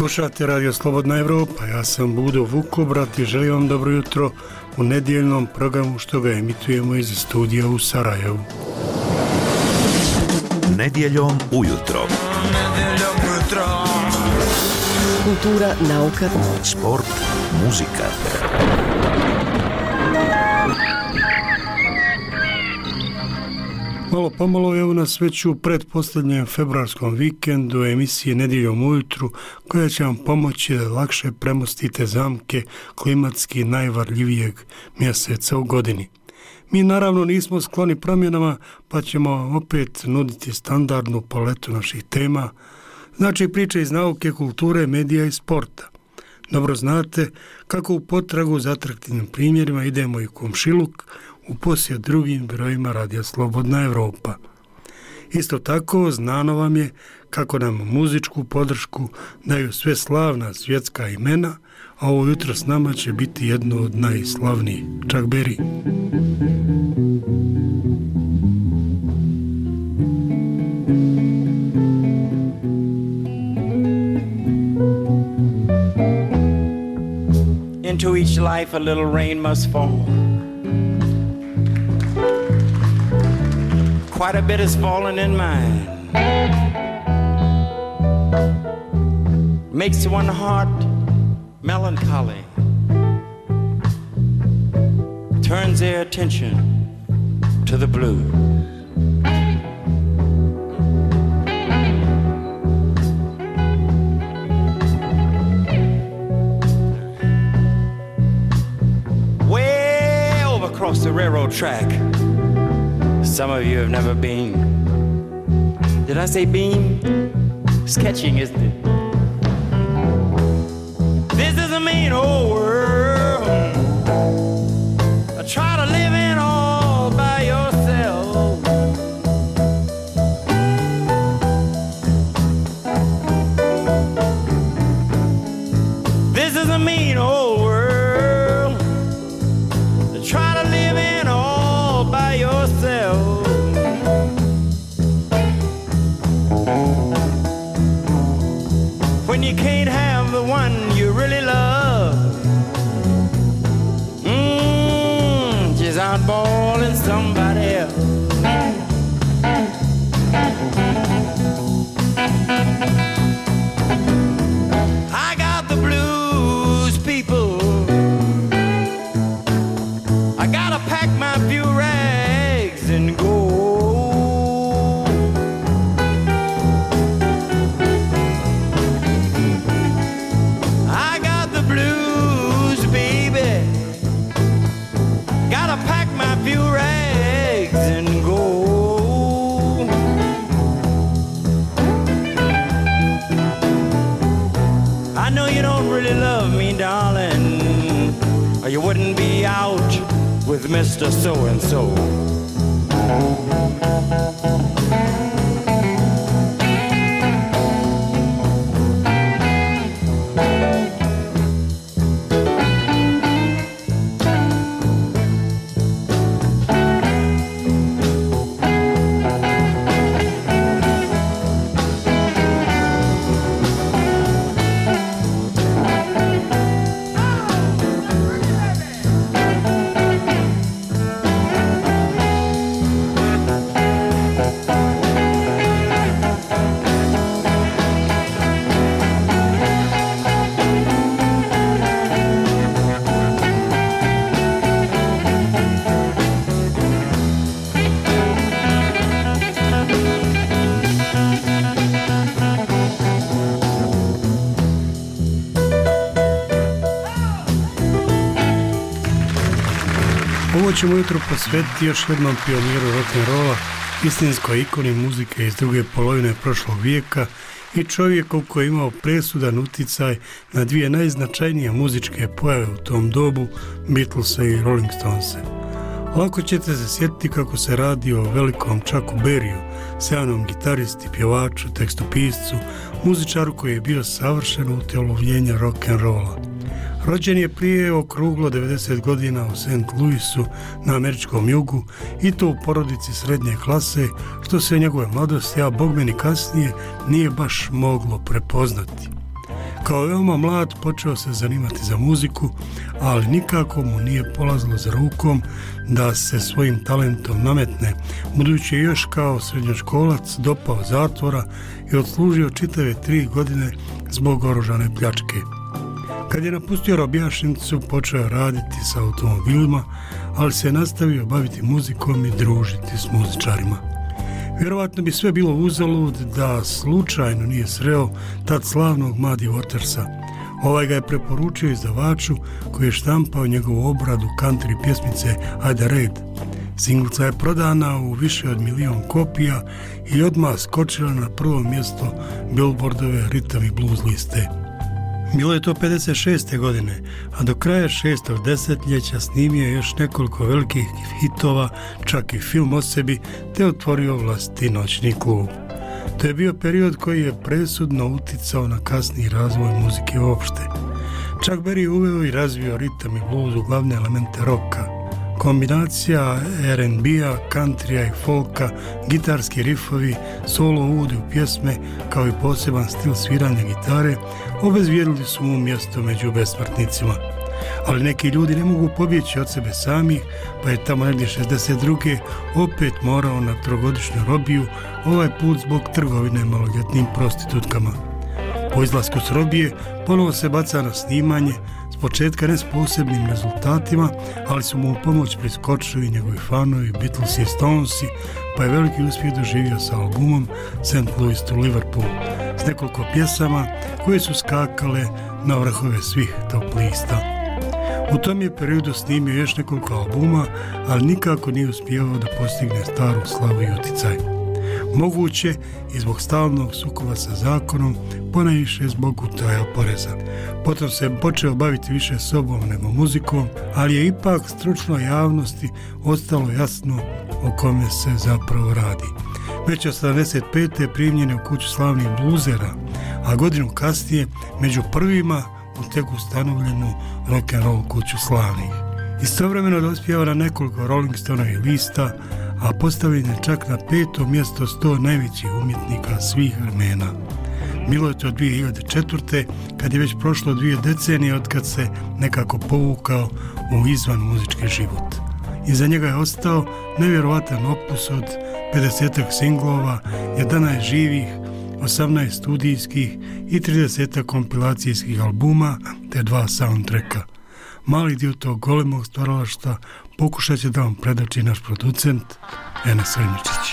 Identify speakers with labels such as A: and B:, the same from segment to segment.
A: Slušate Radio Slobodna Evropa, ja sam Budo Vukobrat i želim vam dobro jutro u nedjeljnom programu što ga emitujemo iz studija u Sarajevu.
B: Nedjeljom ujutro.
C: Kultura, nauka,
B: sport, muzika.
A: Malo pomalo evo nas već u pretposljednjem februarskom vikendu emisije Nedjeljom ujutru koja će vam pomoći da lakše premostite zamke klimatski najvarljivijeg mjeseca u godini. Mi naravno nismo skloni promjenama pa ćemo vam opet nuditi standardnu paletu naših tema, znači priče iz nauke, kulture, medija i sporta. Dobro znate kako u potragu za atraktivnim primjerima idemo i komšiluk u posjet drugim brojima Radija Slobodna Evropa. Isto tako znano vam je kako nam muzičku podršku daju sve slavna svjetska imena, a ovo jutro s nama će biti jedno od najslavnijih, Chuck Berry.
D: Into each life a little rain must fall. Quite a bit is falling in mine. Makes one heart melancholy. Turns their attention to the blue. Way over across the railroad track. Some of you have never been. Did I say beam? Sketching, isn't it? This is a mean old world. Try to live in all by yourself. This is a mean old world. Try to live in all by yourself. When you can't have the one you really love, just outballing somebody else. I got the blues, people. I gotta pack my few rags and go. I got the blues, baby. Gotta pack my few rags and go. I know you don't really love me, darling, or you wouldn't be out with Mr. So-and-so.
A: Ovo ćemo jutro posvetiti još jednom pioniru rock'n'rolla, istinskoj ikoni muzike iz druge polovine prošlog vijeka i čovjeku koji je imao presudan uticaj na dvije najznačajnije muzičke pojave u tom dobu, Beatlesa i Rolling Stonese. Lako ćete se sjetiti kako se radi o velikom Chucku Berryu, sjajnom gitaristi, pjevaču, tekstopiscu, muzičaru koji je bio savršeno utjelovljenje rock'n'rolla. Rođen je prije okruglo 90 godina u St. Louisu na američkom jugu i to u porodici srednje klase, što se njegove mladosti, a bogmeni kasnije, nije baš moglo prepoznati. Kao veoma mlad počeo se zanimati za muziku, ali nikako mu nije polazilo za rukom da se svojim talentom nametne, budući je još kao srednjoškolac dopao zatvora i odslužio čitave 3 godine zbog oružane pljačke. Kad je napustio robijašnicu, počeo je raditi sa automobilima, ali se je nastavio baviti muzikom i družiti s muzičarima. Vjerovatno bi sve bilo uzalud da slučajno nije sreo tad slavnog Muddy Watersa. Ovaj ga je preporučio izdavaču koji je štampao njegovu obradu country pjesmice Ajde red. Singlica je prodana u više od 1 milion kopija i odmah skočila na prvo mjesto Billboardove Rhythm i Blues liste. Bilo je to 56. godine, a do kraja 6. desetljeća snimio je još nekoliko velikih hitova, čak i film o sebi, te otvorio vlastiti noćni klub. To je bio period koji je presudno uticao na kasniji razvoj muzike uopšte. Chuck Berry je uveo i razvio ritam i blues u glavne elemente roka. Kombinacija R&B-a, countrya i folka, gitarski rifovi, solo uvodi u pjesme kao i poseban stil sviranja gitare obezvijedili su mu mjesto među besmrtnicima. Ali neki ljudi ne mogu pobjeći od sebe samih, pa je tamo negdje 62. opet morao na 3-godišnju robiju, ovaj put zbog trgovine maloljetnim prostitutkama. Po izlasku s robije ponovo se baca na snimanje, s početka ne s posebnim rezultatima, ali su mu u pomoć priskočili njegovi fanovi Beatlesi i Stonesi, pa je veliki uspjeh doživio sa albumom St. Louis to Liverpool s nekoliko pjesama koje su skakale na vrhove svih top lista. U tom je periodu snimio još nekoliko albuma, ali nikako nije uspijevao da postigne staru slavu i uticaj. Moguće i zbog stalnog sukoba sa zakonom, ponajviše zbog utaja poreza. Potom se počeo baviti više sobom nego muzikom, ali je ipak stručnoj javnosti ostalo jasno o kome se zapravo radi. Već od 75. primljen je u kuću slavnih bluzera, a godinu kasnije među prvima u tek ustanovljenu rock'n'roll kuću slavnih. Istovremeno dospijeva na nekoliko Rolling Stonovih lista, a postavljen je čak na 5. mjesto 100 najvećih umjetnika svih vremena. Bilo je to 2004. kad je već prošlo 2 decenije od kad se nekako povukao u izvan muzički život. Iza njega je ostao nevjerovatan opus od 50 singlova, 11 živih, 18 studijskih i 30 kompilacijskih albuma te 2 soundtracka. Mali dio tog golemog stvaralaštva pokušat će da vam predoči naš producent Enes Srničić.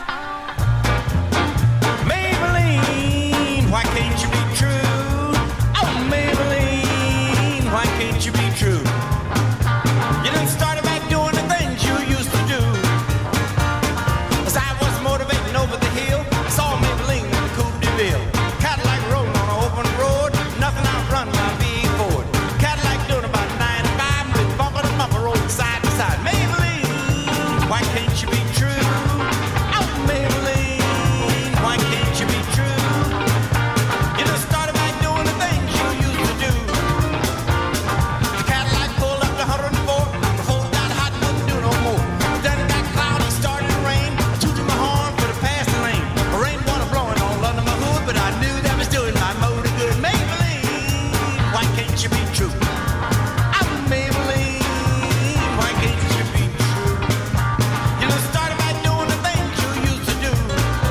E: Maybelline, why can't you be true? Oh, Maybelline, why can't you be true? You done started back doing the things you used to do. As I was motivating over the hill, I saw Maybelline in the Coupe de Ville. Cadillac rolling on an open road, nothing outrun my V8 Cadillac doing about 95 with bumper to bumper rolling side to side. Maybelline, why can't you be true? Oh, Maybelline, why can't you be true? You done started back doing the things you used to do. The Cadillac pulled up to 104, the whole got hot, wouldn't do no more. Then it got cloudy, started to rain. I tooted my horn for the passing lane. The rain wasn't blowing all under my hood, but I knew that was doing my motor good. Maybelline, why can't you be true? Oh, Maybelline, why can't you be true? You done started back doing the things you used to do.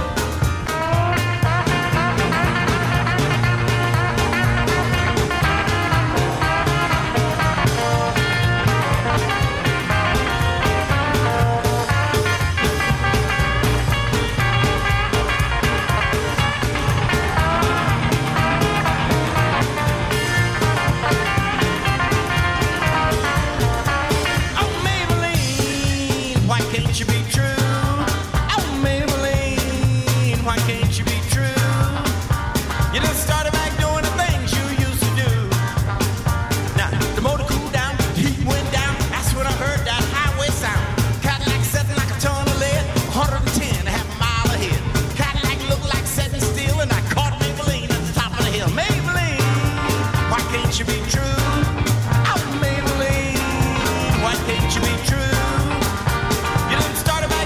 E: Oh, Maybelline, why can't you be true? Oh, Maybelline, why can't you be true? You done started back doing the things you used to do. Now, the motor cooled down, the heat went down. That's when I heard that highway sound. Cadillac setting like a ton of lead, 110, half a mile ahead. Cadillac looked like setting still, and I caught Maybelline at the top of the hill. Maybelline, why can't you be true? Oh, Maybelline, why can't you be true? You done started back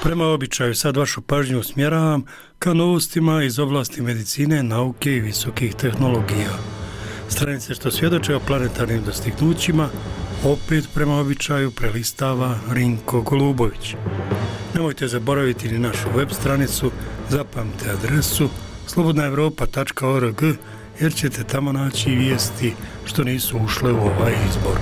A: Prema običaju sad vašu pažnju usmjeravam ka novostima iz oblasti medicine, nauke i visokih tehnologija. Stranice što svjedoče o planetarnim dostignućima opet prema običaju prelistava Rinko Golubović. Nemojte zaboraviti ni našu web stranicu, zapamtite adresu slobodnaevropa.org jer ćete tamo naći vijesti što nisu ušle u ovaj izbor.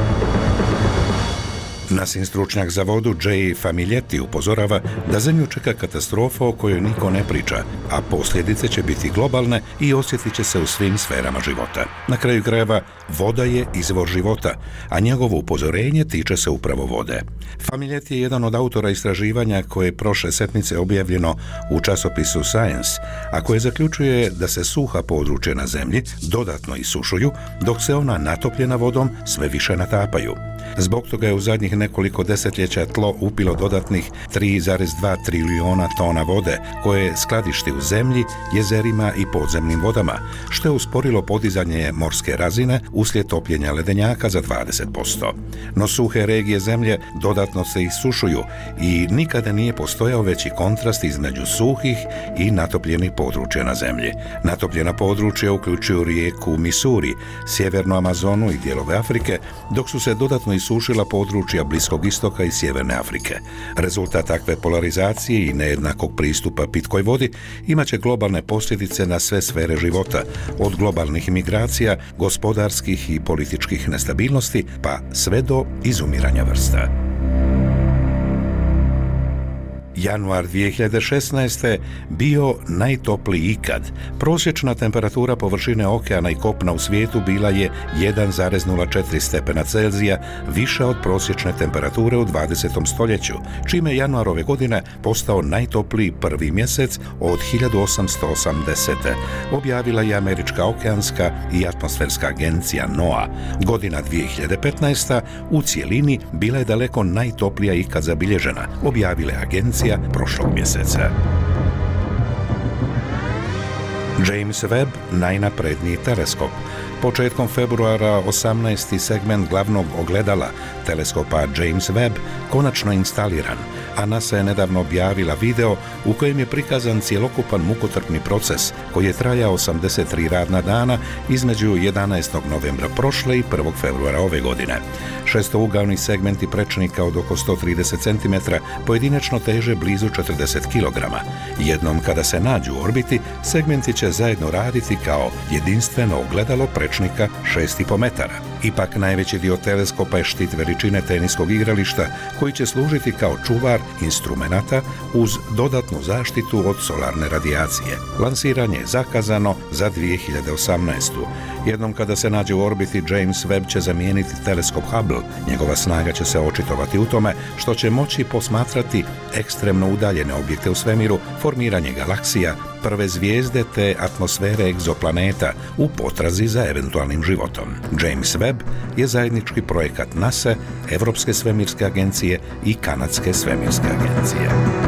F: Nasin stručnjak za vodu Jay Famiglietti upozorava da zemlju čeka katastrofa o kojoj niko ne priča, a posljedice će biti globalne i osjetit će se u svim sferama života. Na kraju krajeva, voda je izvor života, a njegovo upozorenje tiče se upravo vode. Famiglietti je jedan od autora istraživanja koje je prošle setmice objavljeno u časopisu Science, a koje zaključuje da se suha područja na zemlji dodatno isušuju, dok se ona natopljena vodom sve više natapaju. Zbog toga je u zadnjih nekoliko desetljeća tlo upilo dodatnih 3,2 trilijona tona vode koje skladišti u zemlji, jezerima i podzemnim vodama, što je usporilo podizanje morske razine uslijed topljenja ledenjaka za 20%. No suhe regije zemlje dodatno se isušuju i nikada nije postojao veći kontrast između suhih i natopljenih područja na zemlji. Natopljena područja uključuju rijeku Misuri, sjevernu Amazonu i dijelove Afrike, dok su se dodatno isušila područja Bliskog istoka i Sjeverne Afrike. Rezultat takve polarizacije i nejednakog pristupa pitkoj vodi imaće globalne posljedice na sve sfere života, od globalnih migracija, gospodarskih i političkih nestabilnosti, pa sve do izumiranja vrsta. Januar 2016. bio najtopliji ikad. Prosječna temperatura površine okeana i kopna u svijetu bila je 1,04 stepena Celzija više od prosječne temperature u 20. stoljeću, čime je januar ove godine postao najtopliji prvi mjesec od 1880. Objavila je Američka okeanska i atmosferska agencija NOAA. Godina 2015. u cijelini bila je daleko najtoplija ikad zabilježena, objavile agencija prošlog mjeseca. James Webb, najnapredniji teleskop. Početkom februara 18. segment glavnog ogledala teleskopa James Webb konačno instaliran, a NASA je nedavno objavila video u kojem je prikazan cjelokupan mukotrpni proces koji je trajao 83 radna dana između 11. novembra prošle i 1. februara ove godine. Šestougalni segmenti prečnika od oko 130 cm pojedinačno teže blizu 40 kg. Jednom kada se nađu u orbiti, segmenti će zajedno raditi kao jedinstveno ogledalo prečnika 6,5 metara. Ipak najveći dio teleskopa je štit veličine teniskog igrališta koji će služiti kao čuvar instrumenata uz dodatnu zaštitu od solarne radijacije. Lansiranje je zakazano za 2018. Jednom kada se nađe u orbiti, James Webb će zamijeniti teleskop Hubble. Njegova snaga će se očitovati u tome što će moći posmatrati ekstremno udaljene objekte u svemiru, formiranje galaksija, prve zvijezde te atmosfere egzoplaneta u potrazi za eventualnim životom. James Webb je zajednički projekat NASA, Europske svemirske agencije i Kanadske svemirske agencije.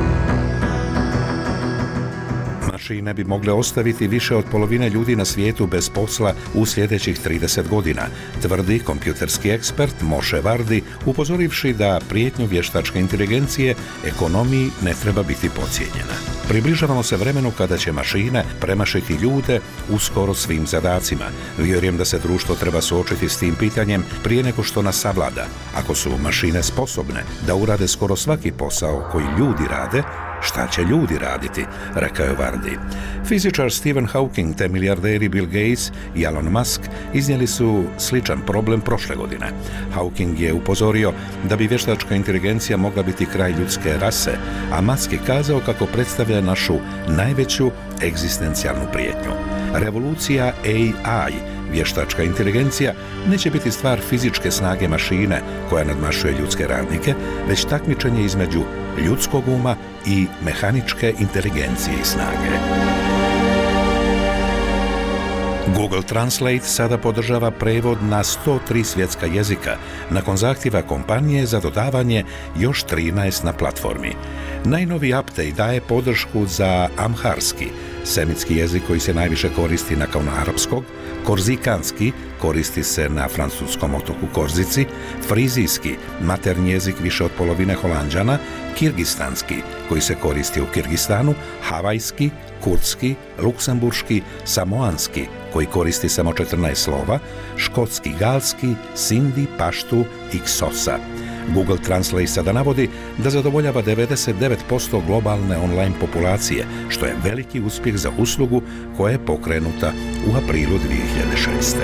F: Mašine bi mogle ostaviti više od polovine ljudi na svijetu bez posla u sljedećih 30 godina, tvrdi kompjuterski ekspert Moshe Vardi, upozorivši da prijetnju vještačke inteligencije ekonomiji ne treba biti podcijenjena. Približavamo se vremenu kada će mašine premašiti ljude u skoro svim zadacima. Vjerujem da se društvo treba suočiti s tim pitanjem prije nego što nas savlada. Ako su mašine sposobne da urade skoro svaki posao koji ljudi rade, šta će ljudi raditi, rekao je Vardi. Fizičar Stephen Hawking te milijarderi Bill Gates i Elon Musk iznijeli su sličan problem prošle godine. Hawking je upozorio da bi vještačka inteligencija mogla biti kraj ljudske rase, a Musk je kazao kako predstavlja našu najveću egzistencijalnu prijetnju. Revolucija AI, vještačka inteligencija, neće biti stvar fizičke snage mašine koja nadmašuje ljudske radnike, već takmičenje između ljudskog uma i mehaničke inteligencije i snage. Google Translate sada podržava prevod na 103 svjetska jezika, nakon zahtjeva kompanije za dodavanje još 13 na platformi. Najnoviji update daje podršku za amharski, semitski jezik koji se najviše koristi nakon arapskog, korzikanski, koristi se na francuskom otoku Korzici, frizijski, maternji jezik više od polovine Holanđana, kirgistanski, koji se koristi u Kirgistanu, havajski, kurdski, luksemburški, samoanski, koji koristi samo 14 slova, škotski, galski, sindi, paštu i ksosa. Google Translate sada navodi da zadovoljava 99% globalne online populacije, što je veliki uspjeh za uslugu koja je pokrenuta u aprilu 2006.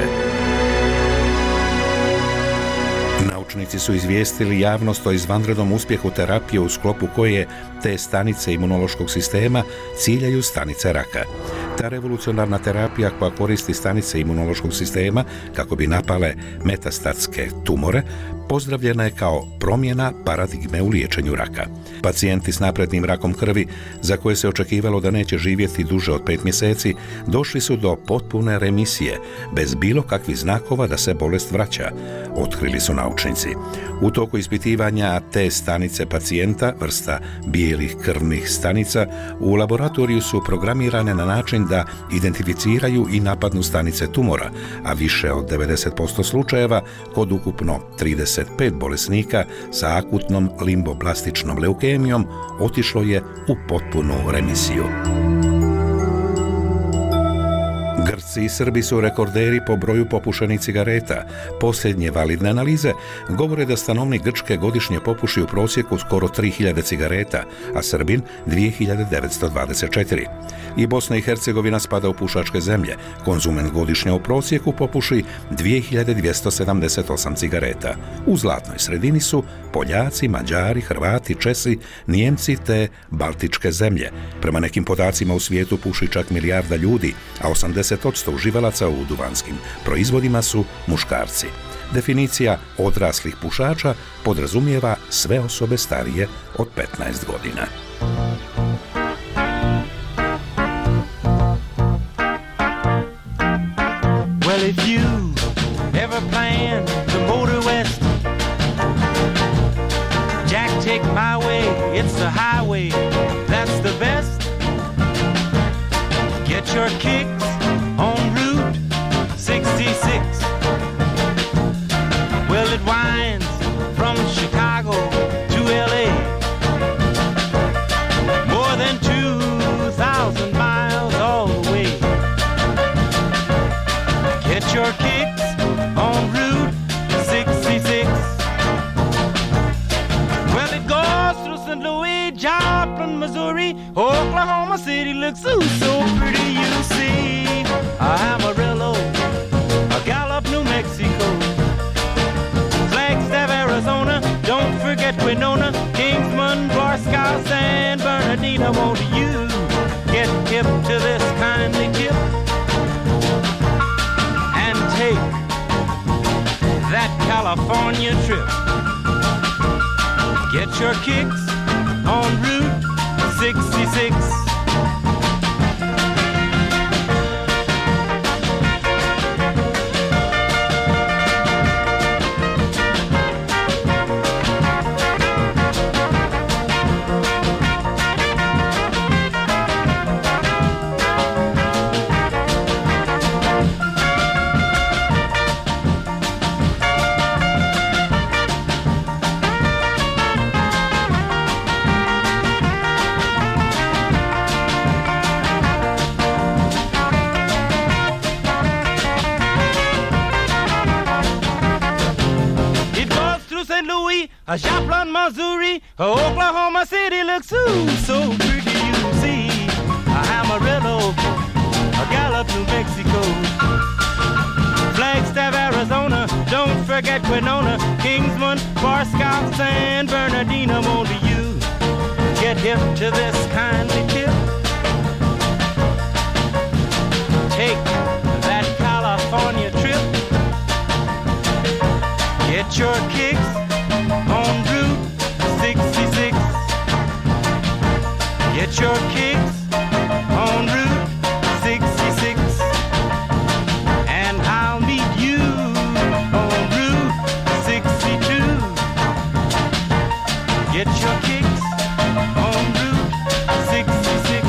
F: Naučnici su izvijestili javnost o izvanrednom uspjehu terapije u sklopu koje te stanice imunološkog sistema ciljaju stanice raka. Ta revolucionarna terapija koja koristi stanice imunološkog sistema kako bi napale metastatske tumore pozdravljena je kao promjena paradigme u liječenju raka. Pacijenti s naprednim rakom krvi, za koje se očekivalo da neće živjeti duže od 5 mjeseci, došli su do potpune remisije, bez bilo kakvih znakova da se bolest vraća, otkrili su naučnici. U toku ispitivanja te stanice pacijenta, vrsta bijelih krvnih stanica, u laboratoriju su programirane na način da identificiraju i napadnu stanice tumora, a više od 90% slučajeva kod ukupno 35 bolesnika sa akutnom limboblastičnom leukemijom otišlo je u potpunu remisiju. Grci i Srbi su rekorderi po broju popušenih cigareta. Posljednje validne analize govore da stanovnik Grčke godišnje popuši u prosjeku skoro 3000 cigareta, a Srbin 2924. I Bosna i Hercegovina spada u pušačke zemlje. Konzument godišnje u prosjeku popuši 2278 cigareta. U zlatnoj sredini su Poljaci, Mađari, Hrvati, Česi, Nijemci te Baltičke zemlje. Prema nekim podacima u svijetu puši čak milijarda ljudi, a 80% uživalaca u duvanskim proizvodima su muškarci. Definicija odraslih pušača podrazumijeva sve osobe starije od 15 godina.
E: Well, if you ever plan to motor west, Jack, take my way, it's the highway, that's the best. Get your kicks on Route 66. Well, it winds from Chicago to LA, more than 2,000 miles all the way. Get your kicks on Route 66. Well, it goes through St. Louis, Joplin, Missouri, Oklahoma City looks so pretty, you see. Amarillo, Gallup, New Mexico, Flagstaff, Arizona, don't forget Winona, Kingsman, Barstow, San Bernardino. Won't you get hip to this kindly tip and take that California trip? Get your kicks on Route 66. Joplin, Missouri, Oklahoma City looks so pretty, you see. Amarillo, Gallup, New Mexico, Flagstaff, Arizona, don't forget Winona, Kingsman, Barstow, San Bernardino. Won't you get hip to this kindly tip? Take that California trip. Get your kicks on Route 66. Get your kicks on Route 66. your kicks on Route 66.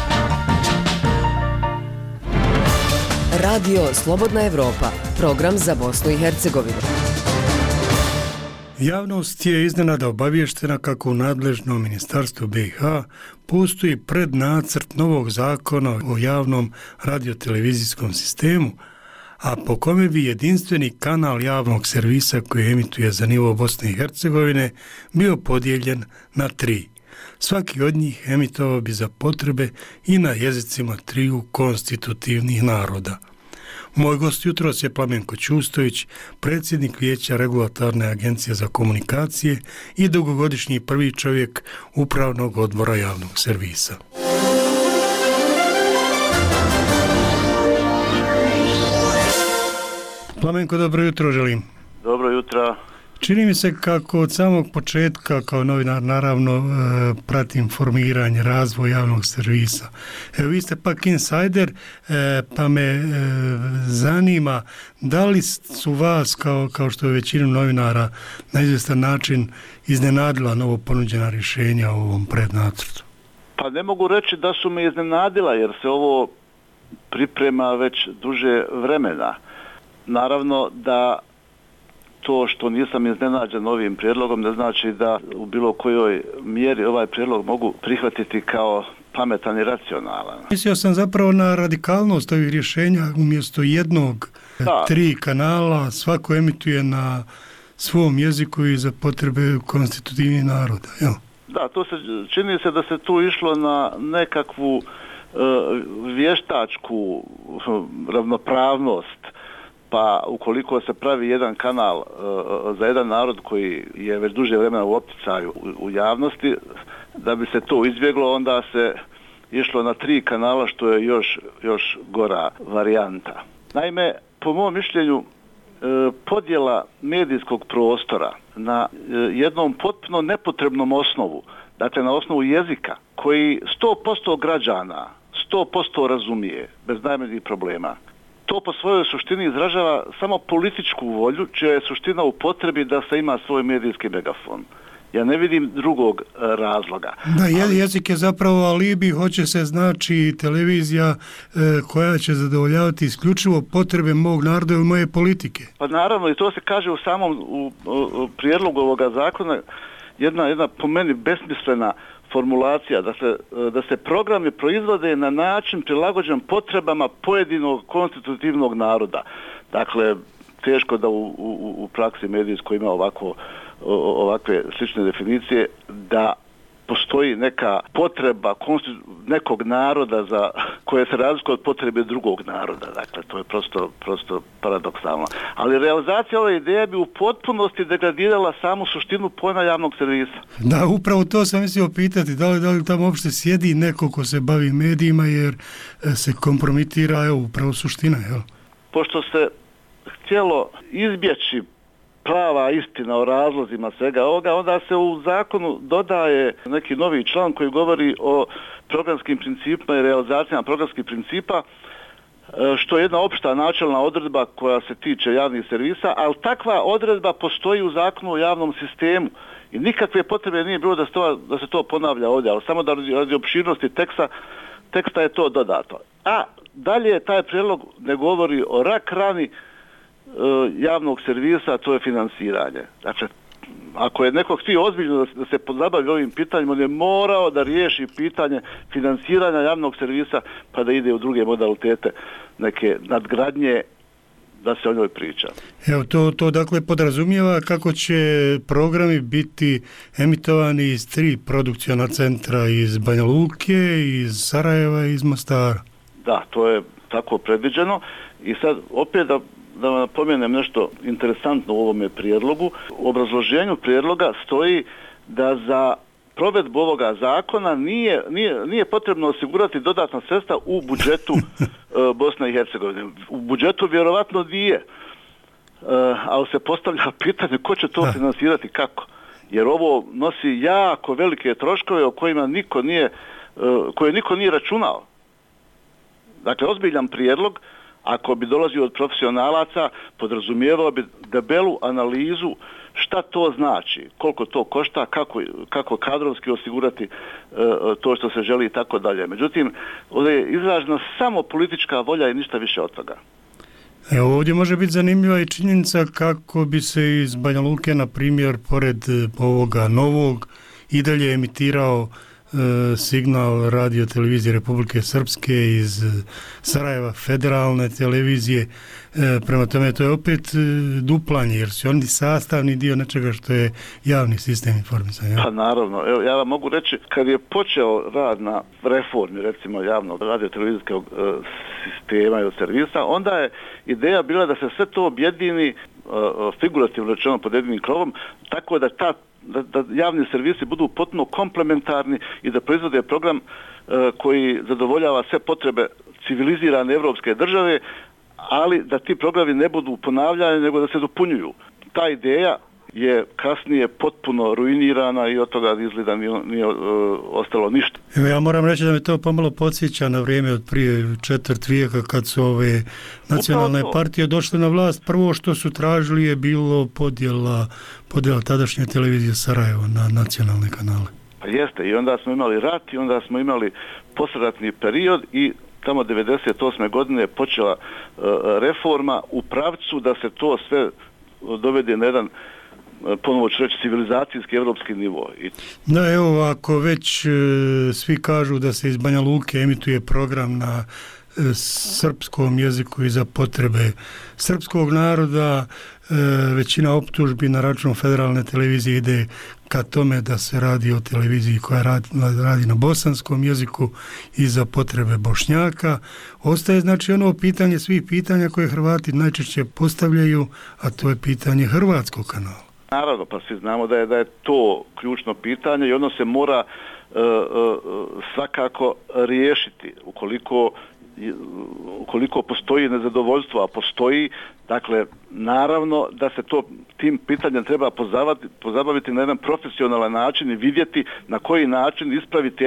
C: Radio Slobodna Evropa, program za Bosnu i Hercegovinu.
A: Javnost je iznenada obavještena kako u nadležnom ministarstvu BiH postoji prednacrt novog zakona o javnom radiotelevizijskom sistemu, a po kome bi jedinstveni kanal javnog servisa koji emituje za nivo Bosne i Hercegovine bio podijeljen na 3. Svaki od njih emitovao bi za potrebe i na jezicima 3 konstitutivnih naroda. Moj gost jutros je Plamenko Ćustović, predsjednik Vijeća Regulatorne agencije za komunikacije i dugogodišnji prvi čovjek Upravnog odbora javnog servisa. Plamenko, dobro jutro želim.
G: Dobro jutro.
A: Čini mi se kako od samog početka kao novinar naravno pratim formiranje, razvoj javnog servisa. Evo, vi ste pak insider, pa me zanima da li su vas kao što je većinu novinara na izvjestan način iznenadila novo ponuđena rješenja u ovom prednacrtu?
G: Pa ne mogu reći da su me iznenadila jer se ovo priprema već duže vremena. Naravno da to što nisam iznenađen ovim prijedlogom ne znači da u bilo kojoj mjeri ovaj prijedlog mogu prihvatiti kao pametan i racionalan.
A: Mislio sam zapravo na radikalnost ovih rješenja, umjesto jednog 3 kanala, svako emituje na svom jeziku i za potrebe konstitutivnih naroda. Jel?
G: Da, to se čini se da se tu išlo na nekakvu vještačku ravnopravnost. Pa ukoliko se pravi jedan kanal za jedan narod koji je već duže vremena u opticaju u javnosti, da bi se to izbjeglo, onda se išlo na 3 kanala, što je još gora varijanta. Naime, po mom mišljenju, podjela medijskog prostora na jednom potpuno nepotrebnom osnovu, dakle na osnovu jezika, koji 100% građana 100% razumije, bez najmanjih problema, to po svojoj suštini izražava samo političku volju, čija je suština u potrebi da se ima svoj medijski megafon. Ja ne vidim drugog razloga.
A: Da, jezik je zapravo alibi, hoće se znači televizija koja će zadovoljavati isključivo potrebe mog naroda i moje politike.
G: Pa naravno, i to se kaže u samom u prijedlogu ovoga zakona, jedna po meni besmislena formulacija, da se programi proizvode na način prilagođen potrebama pojedinog konstitutivnog naroda. Dakle, teško da u praksi medijskoj ima ovakve slične definicije, da postoji neka potreba nekog naroda za koje se razlikuje od potrebe drugog naroda. Dakle, to je prosto paradoksalno. Ali realizacija ove ideje bi u potpunosti degradirala samu suštinu pojma javnog servisa.
A: Da, upravo to sam mislio pitati, da li tamo uopšte sjedi neko ko se bavi medijima, jer se kompromitira upravo suština, jel?
G: Pošto se htjelo izbjeći prava istina o razlozima svega ovoga, onda se u zakonu dodaje neki novi član koji govori o programskim principima i realizacijama programskih principa, što je jedna opšta načelna odredba koja se tiče javnih servisa, ali takva odredba postoji u zakonu o javnom sistemu i nikakve potrebe nije bilo da se to ponavlja ovdje, ali samo da radi opširnosti teksta je to dodato. A dalje taj prijedlog ne govori o rak rani javnog servisa, to je finansiranje. Dakle, ako je neko htio ozbiljno da se pozabavi ovim pitanjima, on je morao da riješi pitanje finansiranja javnog servisa pa da ide u druge modalitete, neke nadgradnje, da se o njoj priča.
A: Evo, to dakle podrazumijeva kako će programi biti emitovani iz 3 produkciona centra, iz Banja Luke, iz Sarajeva i iz Mostara.
G: Da, to je tako predviđeno i sad opet da vam napomenem nešto interesantno u ovome prijedlogu. U obrazloženju prijedloga stoji da za provedbu ovoga zakona nije potrebno osigurati dodatna sredstva u budžetu Bosne i Hercegovine. U budžetu vjerovatno nije, ali se postavlja pitanje ko će to finansirati, kako. Jer ovo nosi jako velike troškove o kojima koje niko nije računao. Dakle, ozbiljan prijedlog, ako bi dolazio od profesionalaca, podrazumijevao bi debelu analizu šta to znači, koliko to košta, kako kadrovski osigurati to što se želi i tako dalje. Međutim, ovdje je izražena samo politička volja i ništa više od toga.
A: Evo, ovdje može biti zanimljiva i činjenica kako bi se iz Banja Luke, na primjer, pored ovoga novog, i dalje emitirao signal radio televizije Republike Srpske, iz Sarajeva federalne televizije. Prema tome, to je opet duplanje, jer su oni sastavni dio nečega što je javni sistem informisanja.
G: Pa naravno, evo, ja vam mogu reći, kad je počeo rad na reformi, recimo, javnog radio televizijskog sistema i servisa, onda je ideja bila da se sve to objedini, figurativno rečeno, pod jedinim krovom, tako da da javni servisi budu potpuno komplementarni i da proizvode program koji zadovoljava sve potrebe civilizirane evropske države, ali da ti programi ne budu ponavljani, nego da se dopunjuju. Ta ideja je kasnije potpuno ruinirana i od toga izgleda nije ostalo ništa.
A: Evo, ja moram reći da me to pomalo podsjeća na vrijeme od prije četvrt vijeka, kad su ove nacionalne partije došle na vlast. Prvo što su tražili je bilo podjela tadašnje televizije Sarajevo na nacionalne kanale.
G: Pa jeste, i onda smo imali rat i onda smo imali poslijeratni period i tamo 1998. godine je počela reforma u pravcu da se to sve dovede na jedan, ponovo ću reći, civilizacijski evropski nivo.
A: Da, evo, ako već svi kažu da se iz Banja Luke emituje program na srpskom jeziku i za potrebe srpskog naroda, većina optužbi na račun federalne televizije ide ka tome da se radi o televiziji koja radi na bosanskom jeziku i za potrebe Bošnjaka. Ostaje znači ono pitanje svih pitanja koje Hrvati najčešće postavljaju, a to je pitanje hrvatskog kanala.
G: Naravno, pa svi znamo da je to ključno pitanje i ono se mora svakako riješiti. Ukoliko postoji nezadovoljstvo, a postoji, dakle, naravno da se tim pitanjem treba pozabaviti na jedan profesionalan način i vidjeti na koji način ispraviti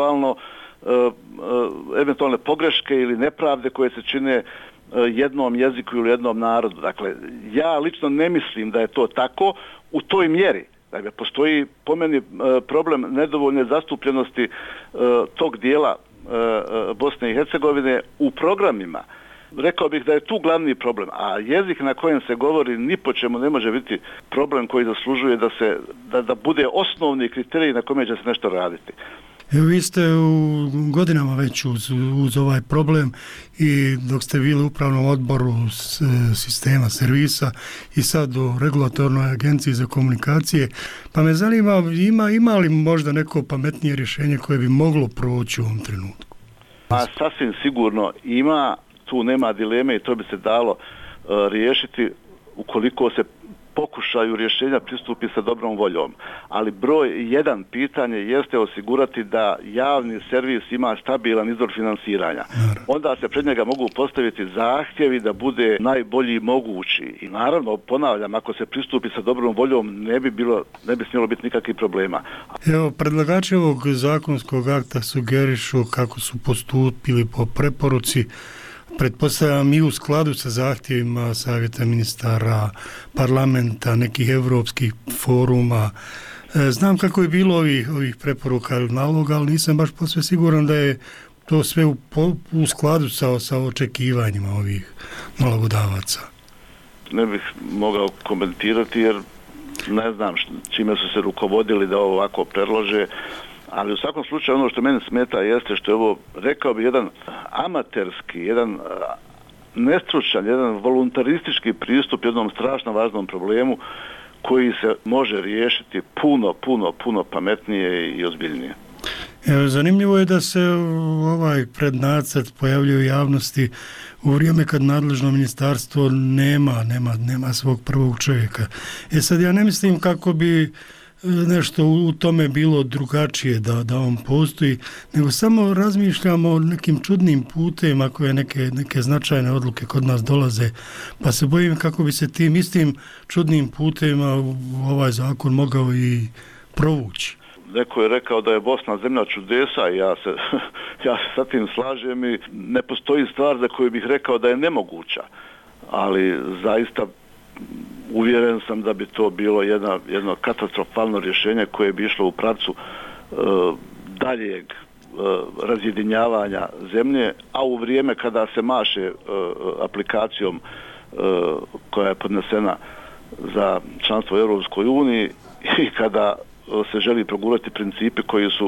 G: eventualne pogreške ili nepravde koje se čine jednom jeziku ili jednom narodu. Dakle, ja lično ne mislim da je to tako u toj mjeri. Dakle, postoji po meni problem nedovoljne zastupljenosti tog dijela Bosne i Hercegovine u programima. Rekao bih da je tu glavni problem, a jezik na kojem se govori ni po čemu ne može biti problem koji zaslužuje da bude osnovni kriterij na kome će se nešto raditi.
A: Evo, vi ste u godinama već uz ovaj problem i dok ste bili u upravnom odboru sistema servisa i sad u regulatornoj agenciji za komunikacije, pa me zanima, ima li možda neko pametnije rješenje koje bi moglo proći u ovom trenutku?
G: Pa sasvim sigurno ima, tu nema dileme i to bi se dalo riješiti ukoliko se pokušaju rješenja pristupi sa dobrom voljom. Ali broj jedan pitanje jeste osigurati da javni servis ima stabilan izvor finansiranja. Onda se pred njega mogu postaviti zahtjevi da bude najbolji mogući. I naravno, ponavljam, ako se pristupi sa dobrom voljom ne bi smjelo biti nikakvih problema.
A: Evo, predlagači ovog zakonskog akta sugerišu kako su postupili po preporuci, pretpostavljam i u skladu sa zahtjevima Savjeta ministara, parlamenta, nekih evropskih foruma. Znam kako je bilo ovih preporuka ili naloga, ali nisam baš posve siguran da je to sve u skladu sa očekivanjima ovih nalogodavaca.
G: Ne bih mogao komentirati jer ne znam čime su se rukovodili da ovo ovako predlože, ali u svakom slučaju ono što meni smeta jeste što je ovo, rekao bi, jedan amaterski, jedan nestručan, jedan voluntaristički pristup jednom strašno važnom problemu koji se može riješiti puno pametnije i ozbiljnije.
A: Zanimljivo je da se ovaj prednacrt pojavljuje u javnosti u vrijeme kad nadležno ministarstvo nema svog prvog čovjeka. Sad ja ne mislim kako bi nešto u tome bilo drugačije da on postoji, nego samo razmišljamo o nekim čudnim putem koje neke značajne odluke kod nas dolaze, pa se bojim kako bi se tim istim čudnim putima ovaj zakon mogao i provući.
G: Neko je rekao da je Bosna zemlja čudesa i ja se sa tim slažem i ne postoji stvar za koju bih rekao da je nemoguća, ali zaista uvjeren sam da bi to bilo jedno katastrofalno rješenje koje bi išlo u pravcu daljeg razjedinjavanja zemlje, a u vrijeme kada se maše aplikacijom koja je podnesena za članstvo u Europskoj uniji i kada se želi progurati principi koji su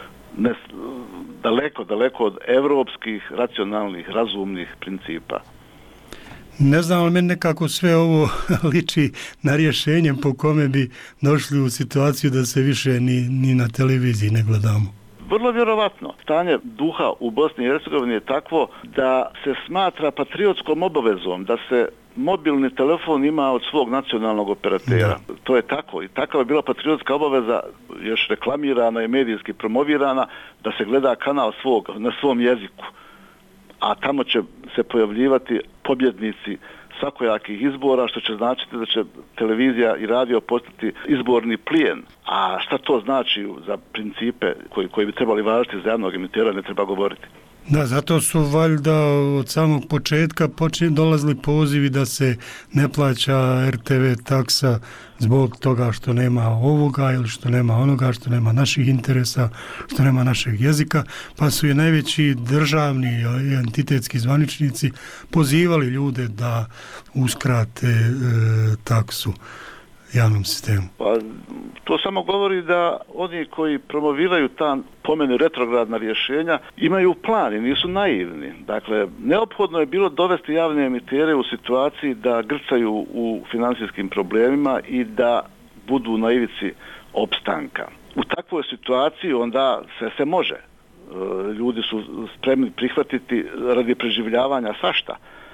G: daleko od europskih, racionalnih, razumnih principa.
A: Ne znam, ali meni nekako sve ovo liči na rješenje po kome bi došli u situaciju da se više ni na televiziji ne gledamo.
G: Vrlo vjerovatno. Stanje duha u Bosni i Hercegovini je takvo da se smatra patriotskom obavezom da se mobilni telefon ima od svog nacionalnog operatera. Da. To je tako i takva je bila patriotska obaveza, još reklamirana i medijski promovirana, da se gleda kanal na svom jeziku. A tamo će se pojavljivati pobjednici svakojakih izbora, što će značiti da će televizija i radio postati izborni plijen. A šta to znači za principe koji bi trebali važiti za javnog emitera, ne treba govoriti.
A: Da, zato su valjda od samog početka dolazili pozivi da se ne plaća RTV taksa zbog toga što nema ovoga ili što nema onoga, što nema naših interesa, što nema našeg jezika, pa su i najveći državni i entitetski zvaničnici pozivali ljude da uskrate taksu javnom sistemu.
G: Pa, to samo govori da oni koji promoviraju ta po meni retrogradna rješenja imaju plan i nisu naivni. Dakle, neophodno je bilo dovesti javne emitere u situaciji da grcaju u financijskim problemima i da budu na ivici opstanka. U takvoj situaciji onda se može. Ljudi su spremni prihvatiti radi preživljavanja svašta.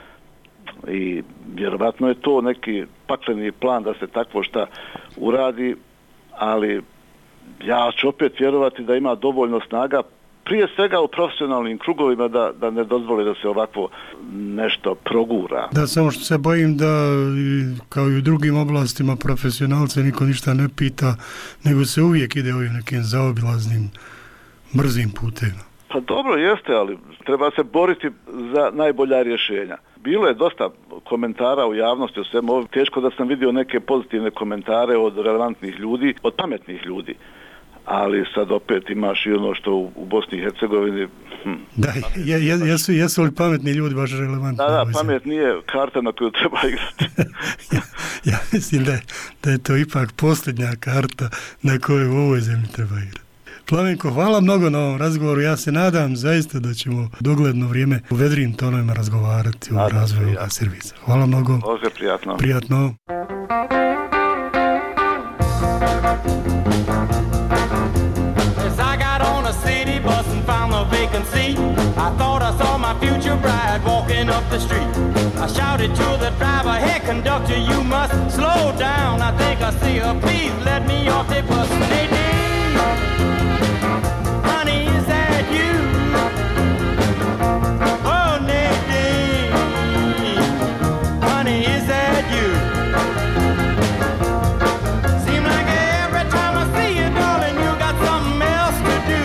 G: I vjerovatno je to neki pakleni plan da se takvo šta uradi, ali ja ću opet vjerovati da ima dovoljno snaga, prije svega u profesionalnim krugovima, da ne dozvoli da se ovakvo nešto progura.
A: Da, samo što se bojim da kao i u drugim oblastima profesionalce niko ništa ne pita, nego se uvijek ide ovim nekim zaobilaznim, brzim putevima.
G: Pa dobro jeste, ali treba se boriti za najbolja rješenja. Bilo je dosta komentara u javnosti o svemu ovom. Teško da sam vidio neke pozitivne komentare od relevantnih ljudi, od pametnih ljudi. Ali sad opet imaš i ono što u Bosni i Hercegovini...
A: Da, jesu li pametni ljudi baš relevantni?
G: Da, pamet nije karta na koju treba igrati.
A: ja mislim da je to ipak posljednja karta na kojoj u ovoj zemlji treba igrati. Plavenko, hvala mnogo na ovom razgovoru. Ja se nadam zaista da ćemo dogledno vrijeme u vedrim tonovima razgovarati o razvoju ovoga servisa. Hvala mnogo.
G: Može, prijatno.
A: Prijatno.
E: I thought I saw my future bride walking up the street. I shouted to the driver, hey conductor, you must slow down. I think I see her, please let me off the bus. Nadine, honey, is that you? Oh, Nadine, honey, is that you? Seem like every time I see you, darling, you got something else to do.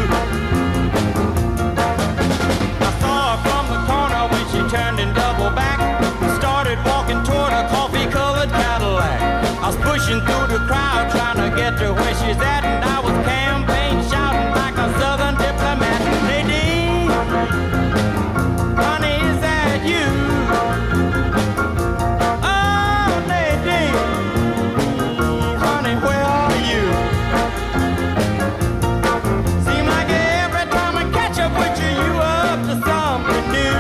E: Turned and doubled back, started walking toward a coffee-colored Cadillac. I was pushing through the crowd trying to get to where she's at, and I was campaign shouting like a southern diplomat. Nadine, honey, is that you? Oh, Nadine, honey, where are you? Seem like every time I catch up with you, you up to something new.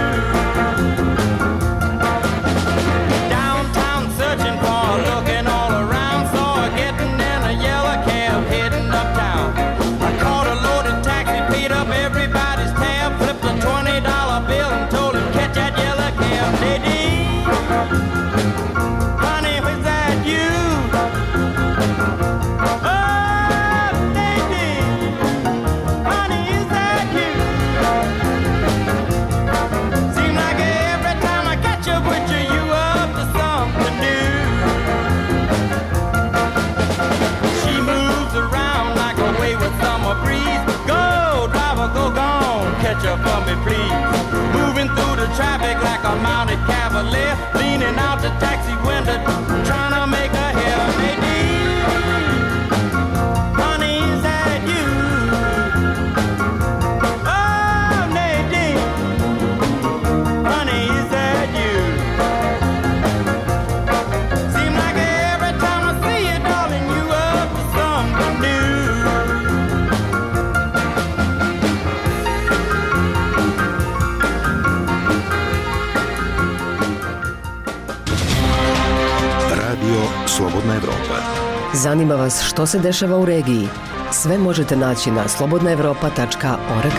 E: For me, please. Moving through the traffic like a mounted cavalier, leaning out the taxi window, trying to
C: Zanima vas što se dešava u regiji? Sve možete naći na slobodnaevropa.org.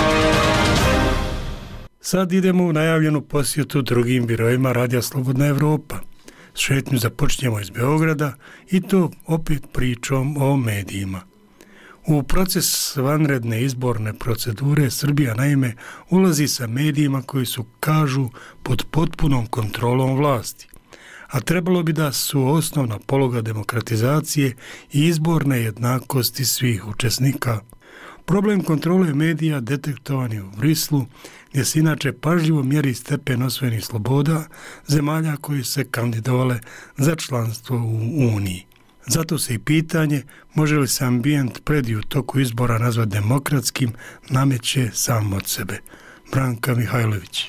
A: Sad idemo u najavljenu posjetu drugim biroima Radija Slobodna Evropa. Šetnju započnjemo iz Beograda i to opet pričom o medijima. U proces vanredne izborne procedure Srbija naime ulazi sa medijima koji su, kažu, pod potpunom kontrolom vlasti. A trebalo bi da su osnovna pologa demokratizacije i izborne jednakosti svih učesnika. Problem kontrole medija detektovan je u Brislu, gdje se inače pažljivo mjeri stepen osvojenih sloboda zemalja koji se kandidovale za članstvo u Uniji. Zato se i pitanje može li se ambijent pred i u toku izbora nazvati demokratskim nameće sam od sebe. Branka Mihajlović.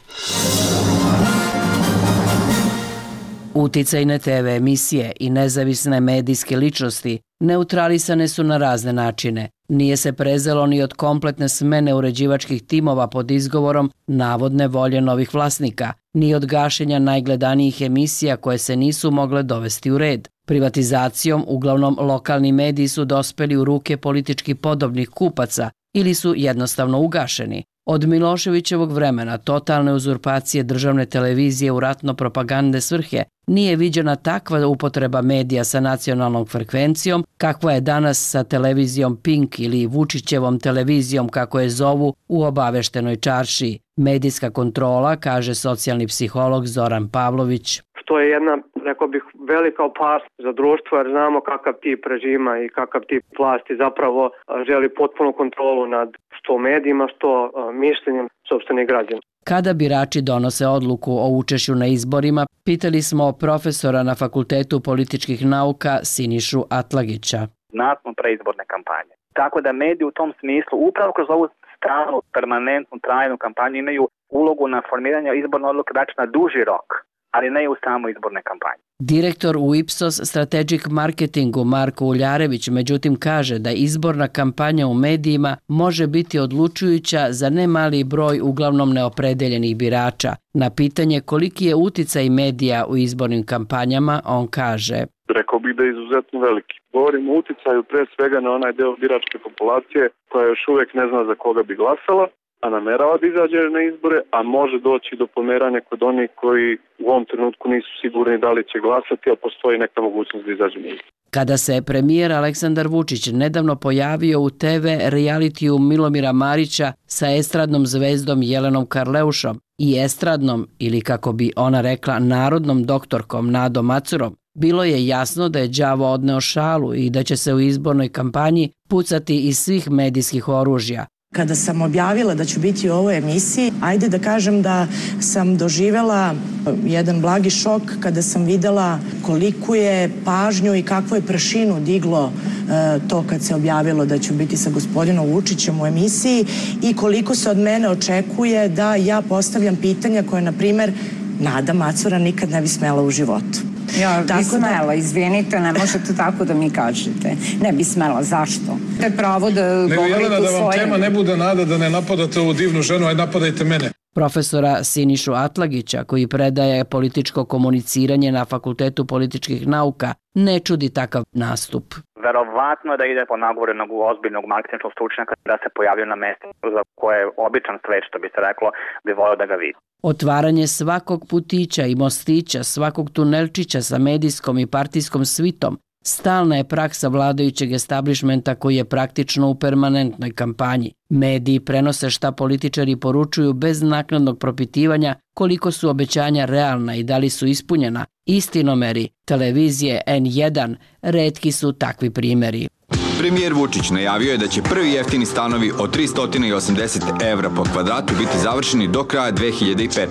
H: Uticajne TV emisije i nezavisne medijske ličnosti neutralisane su na razne načine. Nije se prezelo ni od kompletne smene uređivačkih timova pod izgovorom navodne volje novih vlasnika, ni od gašenja najgledanijih emisija koje se nisu mogle dovesti u red. Privatizacijom uglavnom lokalni mediji su dospeli u ruke politički podobnih kupaca ili su jednostavno ugašeni. Od Miloševićevog vremena totalne uzurpacije državne televizije u ratno-propagandne svrhe nije viđena takva upotreba medija sa nacionalnom frekvencijom kakva je danas sa televizijom Pink ili Vučićevom televizijom kako je zovu u obaveštenoj čaršiji. Medijska kontrola, kaže socijalni psiholog Zoran Pavlović.
I: Što je jedna, rekao bih, velika opasnost za društvo jer znamo kakav tip režima i kakav tip vlasti zapravo želi potpunu kontrolu nad što medijima, što mišljenjem sopstvenih građana.
H: Kada birači donose odluku o učešću na izborima, pitali smo profesora na Fakultetu političkih nauka Sinišu Atlagića.
J: Nakon preizborne kampanje. Tako da mediji u tom smislu upravo kroz ovu stalnu, permanentnu, trajnu kampanju imaju ulogu na formiranje izborne odluke na duži rok, ali ne i u samoj izborne kampanje.
H: Direktor u Ipsos Strategic Marketingu Marko Uljarević međutim kaže da izborna kampanja u medijima može biti odlučujuća za ne mali broj uglavnom neopredeljenih birača. Na pitanje koliki je uticaj medija u izbornim kampanjama, on kaže:
K: Rekao bih da je izuzetno veliki. Govorimo o uticaju pre svega na onaj deo biračke populacije koja još uvijek ne zna za koga bi glasala, a namerava da izađe na izbore, a može doći do pomeranja kod onih koji u ovom trenutku nisu sigurni da li će glasati, a postoji neka mogućnost da izađe na izbore.
H: Kada se premijer Aleksandar Vučić nedavno pojavio u TV realitiju Milomira Marića sa estradnom zvezdom Jelenom Karleušom i estradnom, ili kako bi ona rekla, narodnom doktorkom Nadom Macurom, bilo je jasno da je đavo odneo šalu i da će se u izbornoj kampanji pucati iz svih medijskih oružja.
L: Kada sam objavila da ću biti u ovoj emisiji, ajde da kažem da sam doživjela jedan blagi šok kada sam videla koliku je pažnju i kakvu je prašinu diglo to kad se objavilo da ću biti sa gospodinom Vučićem u emisiji i koliko se od mene očekuje da ja postavljam pitanja koje, na primjer, Nada Macura nikad ne bi smela u životu.
M: Ja bi smela, izvinite, ne možete tako da mi kažete. Ne bi smela, zašto? To je pravo da govorite
N: Jelena, da vam
M: svoje...
N: tema ne bude Nada, da ne napadate ovu divnu ženu, aj napadajte mene.
H: Profesora Sinišu Atlagića, koji predaje političko komuniciranje na Fakultetu političkih nauka, ne čudi takav nastup.
J: Verovatno da ide po nagovoru jednog ozbiljnog marketinškog stručnjaka da se pojavio na mestu za koje je običan svet, što bi se reklo, bi volio da ga vidi.
H: Otvaranje svakog putića i mostića, svakog tunelčića sa medijskom i partijskom svitom stalna je praksa vladajućeg establishmenta koji je praktično u permanentnoj kampanji. Mediji prenose šta političari poručuju bez naknadnog propitivanja koliko su obećanja realna i da li su ispunjena. Istinomeri televizije N1 retki su takvi primjeri.
O: Premijer Vučić najavio je da će prvi jeftini stanovi od 380 evra po kvadratu biti završeni do kraja 2015.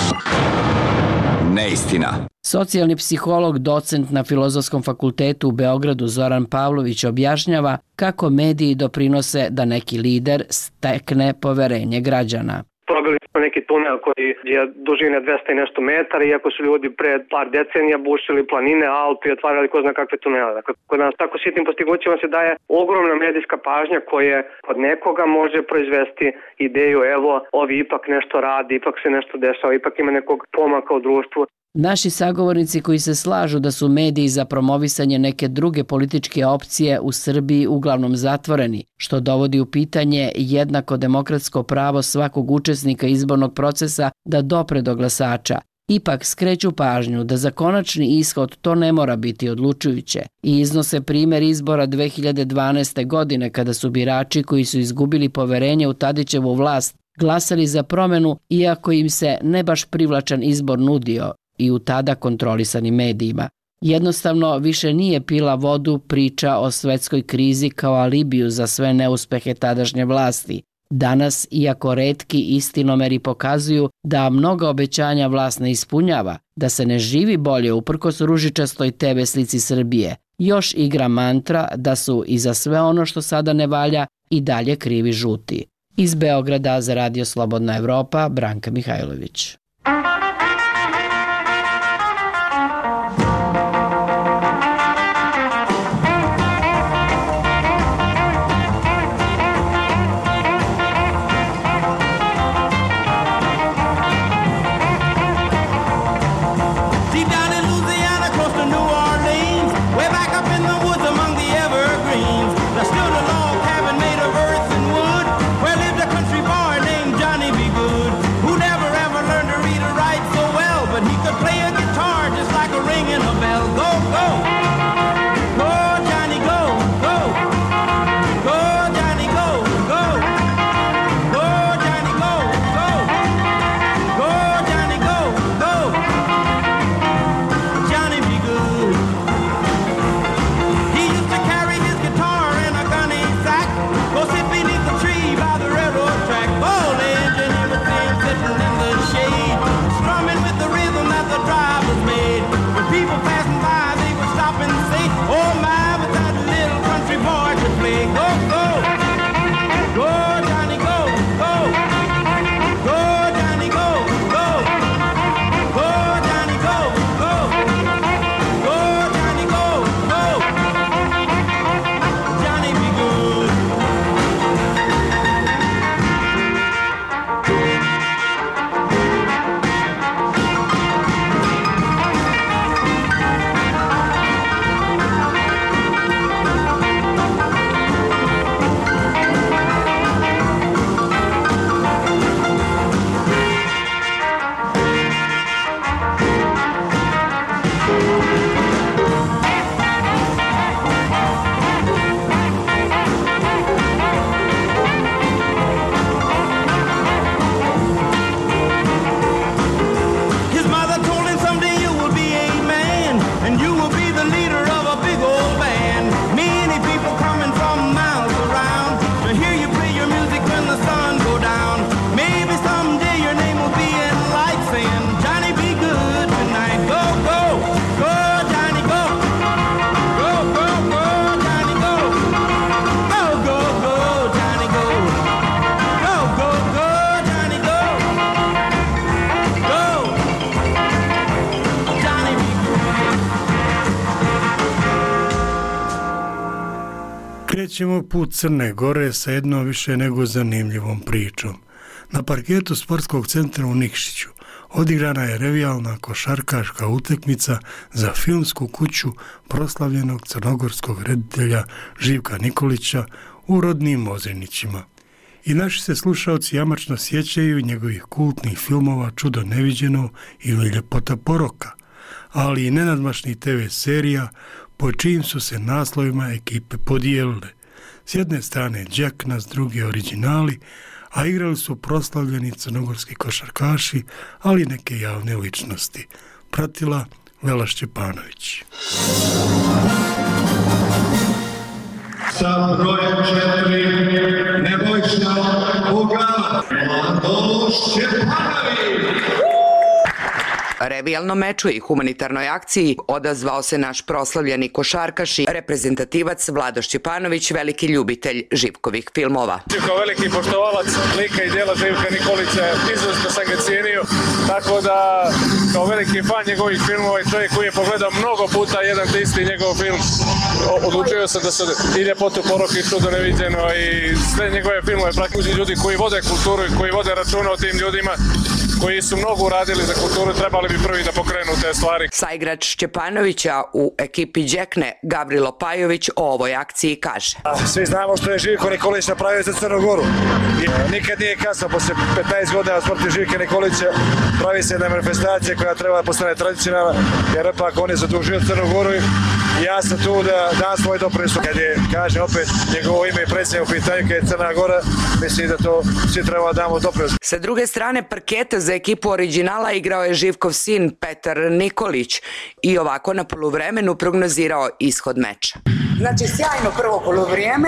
O: Neistina.
H: Socijalni psiholog, docent na Filozofskom fakultetu u Beogradu Zoran Pavlović objašnjava kako mediji doprinose da neki lider stekne poverenje građana.
I: Probili smo neki tunel koji je dužine 200 i nešto metara, iako su ljudi pre par decenija bušili planine, Alpi, otvarali ko zna kakve tunele. Dakle, kod nas tako sitnim postignućima se daje ogromna medijska pažnja koja od nekoga može proizvesti ideju, evo, ovi ipak nešto radi, ipak se nešto dešava, ipak ima nekog pomaka u društvu.
H: Naši sagovornici koji se slažu da su mediji za promovisanje neke druge političke opcije u Srbiji uglavnom zatvoreni, što dovodi u pitanje jednako demokratsko pravo svakog učesnika izbornog procesa da dopre do glasača, ipak skreću pažnju da za konačni ishod to ne mora biti odlučujuće i iznose primjer izbora 2012. godine kada su birači koji su izgubili poverenje u Tadićevu vlast glasali za promjenu iako im se ne baš privlačan izbor nudio i u tada kontrolisanim medijima. Jednostavno više nije pila vodu priča o svetskoj krizi kao alibiju za sve neuspehe tadašnje vlasti. Danas, iako retki istinomeri pokazuju da mnoga obećanja vlast ne ispunjava, da se ne živi bolje uprkos ružičastoj TV slici Srbije, još igra mantra da su i za sve ono što sada ne valja i dalje krivi žuti. Iz Beograda za Radio Slobodna Evropa, Branka Mihajlović.
A: Krećemo put Crne Gore sa jednom više nego zanimljivom pričom. Na parketu sportskog centra u Nikšiću odigrana je revijalna košarkaška utakmica za filmsku kuću proslavljenog crnogorskog reditelja Živka Nikolića u rodnim Ozrenićima. I naši se slušaoci jamačno sjećaju njegovih kultnih filmova Čudo neviđeno ili Ljepota poroka, ali i nenadmašnih TV serija po čijim su se naslovima ekipe podijelile. S jedne strane Đakna, s druge originali, a igrali su proslavljeni crnogorski košarkaši, ali neke javne ličnosti. Pratila Vela Šćepanović.
P: Sa brojem 4 Nebojša Buga, Mladoš Šćepanović.
Q: Revijalnom meču i humanitarnoj akciji odazvao se naš proslavljeni košarkaš i reprezentativac Vlado Šćepanović, veliki ljubitelj Živkovih filmova.
N: Kao veliki poštovalac lika i djela Živka Nikolića, izrazito sam ga cijenio, tako da kao veliki fan njegovih filmova i čovjek koji je pogledao mnogo puta jedan te isti njegov film, odlučio sam da se i Ljepotu poroka i Čudo neviđeno i sve njegove filmove praktično ljudi koji vode kulturu i koji vode računa o tim ljudima koji su mnogo uradili za kulturu, trebali bi prvi da pokrenu te stvari.
Q: Saigrač Šćepanovića u ekipi Đekne, Gavrilo Pajović, o ovoj akciji kaže.
R: Svi znamo što je Živko Nikolić napravio za Crnu Goru. Nikad nije kasno, posle 15 godina smrti Živka Nikolića pravi se jedna manifestacija koja treba da postane tradicionalna, jer ipak on je zadužio Crnu Goru i ja sam tu da dam svoj doprinos. Kad je, kažem opet, njegovo ime i predsjednje u pitanju, kad je Crna Gora, mislim da to svi treba da damo doprinos.
Q: Sa druge strane parketa za ekipu Originala igrao je Živkov sin Petar Nikolić i ovako na poluvremenu prognozirao ishod meča.
S: Znači, sjajno prvo poluvrijeme,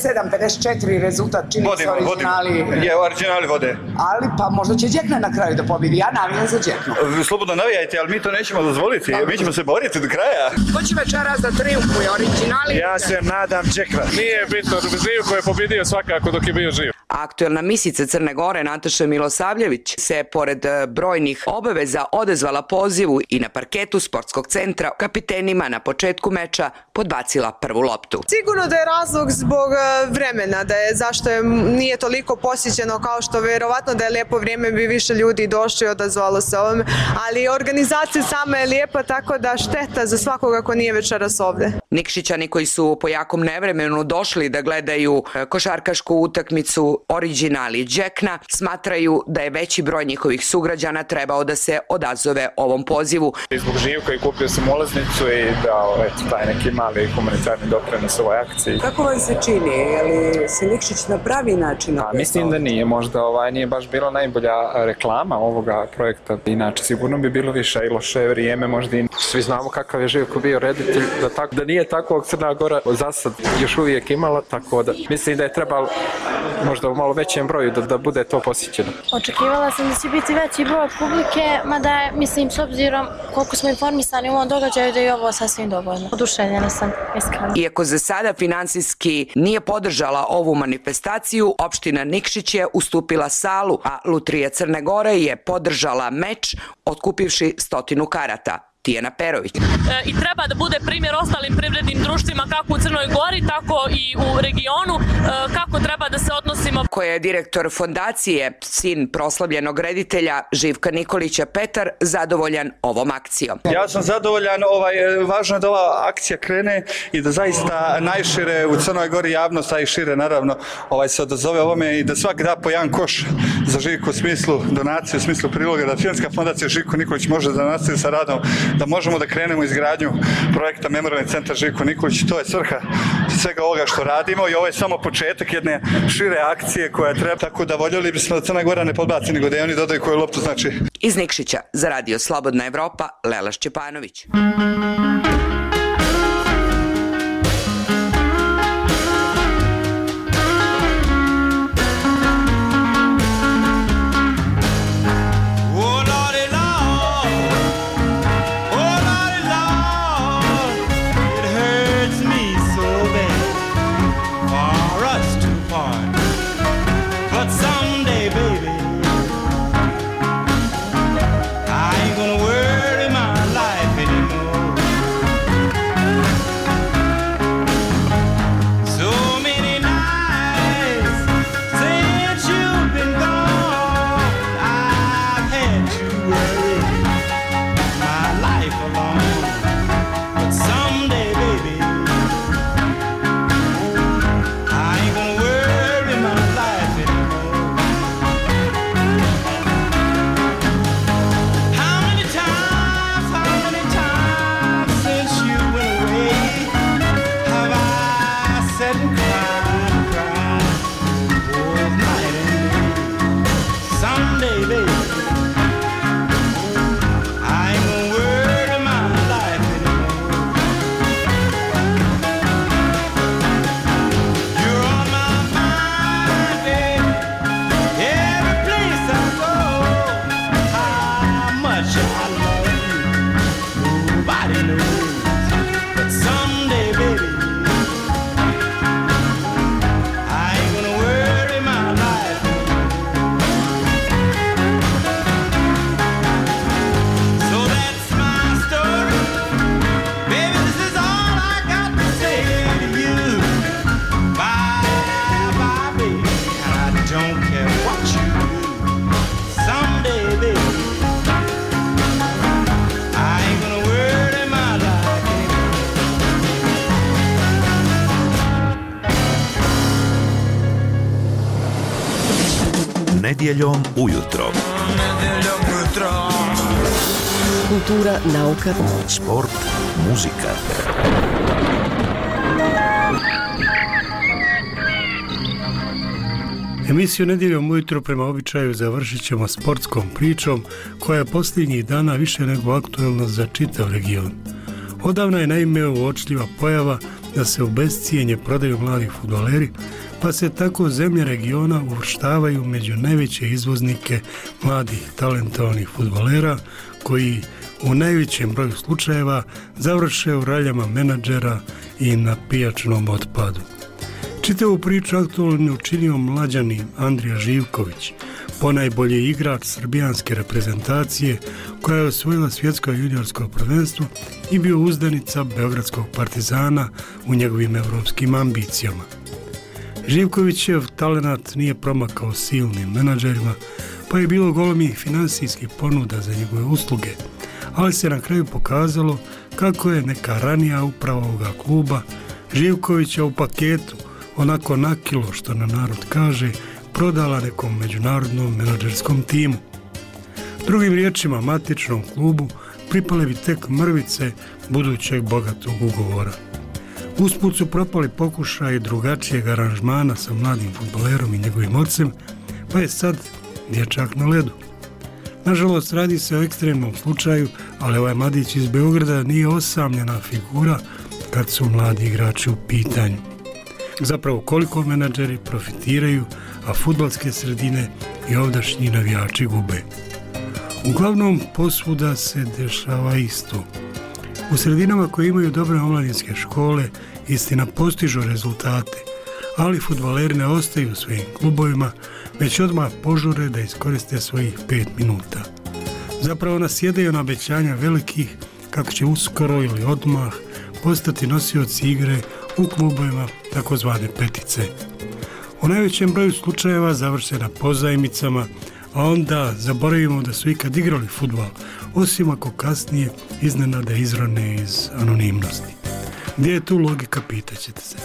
S: 57-54 rezultat čini se Originali.
R: Je, Originali vode.
S: Ali pa možda će Đekna na kraju da pobedi, ja navijam za Đeknu.
R: Slobodno navijajte, ali mi to nećemo dozvoliti, mi ćemo se boriti do kraja.
S: Ko će večeras da triumfuje, Originali?
R: Ja se nadam Đekna.
N: Nije bitno, Živko je pobedio svakako dok je bio živ.
Q: Aktuelna misica Crne Gore Nataša Milosavljević se pored brojnih obaveza odezvala pozivu i na parketu sportskog centra kapitenima na početku meča podbacila prvu loptu.
T: Sigurno da je razlog zbog vremena, da je zašto nije toliko posjećeno kao što verovatno da je lijepo vrijeme bi više ljudi došli i odazvalo se ovome, ali organizacija sama je lijepa, tako da šteta za svakoga ko nije večeras ovde.
Q: Nikšićani koji su po jakom nevremenu došli da gledaju košarkašku utakmicu Originali Đekna smatraju da je veći broj njihovih sugrađana trebao da se odazove ovom pozivu.
U: Zbog Živka i kupio sam ulaznicu i dao taj neki mali humanitarni doprinos ovoj akciji.
S: Kako vam se čini? Je li se Nikšić na pravi način?
U: Mislim da nije. Možda nije baš bila najbolja reklama ovoga projekta. Inače, sigurno bi bilo više i loše vrijeme. Možda i svi znamo kakav je Živko bio reditelj. Da nije tako Crna Gora za sad još uvijek imala, tako da mislim da je trebalo možda u malo većem broju da bude to posjećeno.
V: Očekivala sam da će biti veći broj publike, mada je, mislim, s obzirom koliko smo informisani u ovom događaju, da je ovo sasvim dovoljno. Oduševljena sam, iskreno.
Q: Iako za sada finansijski nije podržala ovu manifestaciju, opština Nikšić je ustupila salu, a Lutrija Crne Gore je podržala meč, otkupivši 100 karata. Tijana Perović.
W: I treba da bude primjer ostalim privrednim društvima kako u Crnoj Gori, tako i u regionu, kako treba da se odnosimo.
Q: Koja je direktor fondacije, sin proslavljenog reditelja Živka Nikolića Petar, zadovoljan ovom akcijom.
R: Ja sam zadovoljan, važno je da ova akcija krene i da zaista najšire u Crnoj Gori javnost, a i šire naravno se odazove ovome i da svak da po jedan koš za Živku u smislu donacije, u smislu priloga, da Filmska fondacija Živko Nikolić može da nastavi sa radom, da možemo da krenemo izgradnju projekta Memorijalni centar Živko Nikolić. To je svrha svega ovoga što radimo i ovo je samo početak jedne šire akcije koja treba, tako da voljeli bismo da Crna Gora ne podbaci, nego da i oni dodaju koju loptu znači.
Q: Iz Nikšića za Radio Slobodna Evropa, Lela Šćepanović.
E: I ain't gonna worry my life anymore.
B: Nedjeljom ujutro.
C: Kultura, nauka,
B: sport, muzika.
A: Emisiju Nedjeljom ujutro prema običaju završit ćemo sportskom pričom koja je posljednjih dana više nego aktuelna za čitav region. Odavna je naime uočljiva pojava da se u bescijenje prodaju mladi fudbaleri, pa se tako zemlje regiona uvrštavaju među najveće izvoznike mladih talentovanih fudbalera koji u najvećem broju slučajeva završe u raljama menadžera i na pijačnom otpadu. Čitavu priču aktualno učinio mlađani Andrija Živković, ponajbolji igrač srbijanske reprezentacije koja je osvojila svjetsko juniorsko prvenstvo i bio uzdanica Beogradskog Partizana u njegovim evropskim ambicijama. Živkovićev talenat nije promakao silnim menadžerima, pa je bilo golemih finansijskih ponuda za njegove usluge, ali se na kraju pokazalo kako je neka ranija uprava ovoga kluba Živkovića u paketu, onako na kilo što na narod kaže, prodala nekom međunarodnom menadžerskom timu. Drugim riječima, matičnom klubu pripale bi tek mrvice budućeg bogatog ugovora. Usput su propali pokušaj drugačijeg aranžmana sa mladim fudbalerom i njegovim ocem, pa je sad dječak na ledu. Nažalost, radi se o ekstremnom slučaju, ali ovaj mladić iz Beograda nije osamljena figura kad su mladi igrači u pitanju. Zapravo koliko menadžeri profitiraju, a fudbalske sredine i ovdašnji navijači gube. Uglavnom, posvuda se dešava isto. U sredinama koje imaju dobre omladinske škole, istina postižu rezultate, ali fudbaleri ne ostaju u svojim klubovima, već odmah požure da iskoriste svojih 5 minuta. Zapravo nasjedaju na obećanja velikih kako će uskoro ili odmah postati nosioci igre u klubovima takozvane petice. U najvećem broju slučajeva završe na pozajmicama, a onda zaboravimo da su ikad igrali fudbal, osim ako kasnije iznenada izrone iz anonimnosti. Gdje je tu logika, pitaćete se?